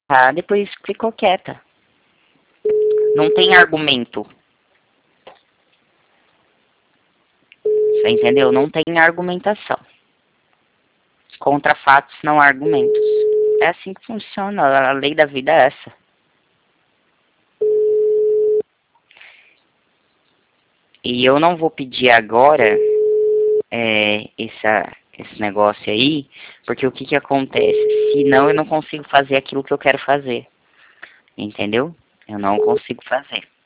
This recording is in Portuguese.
Tá? Depois ficou quieta. Não tem argumento. Você entendeu? Não tem argumentação. Contra fatos, não há argumentos. É assim que funciona. A lei da vida é essa. E eu não vou pedir agora esse negócio aí, porque o que que acontece? Senão eu não consigo fazer aquilo que eu quero fazer. Entendeu? Eu não consigo fazer.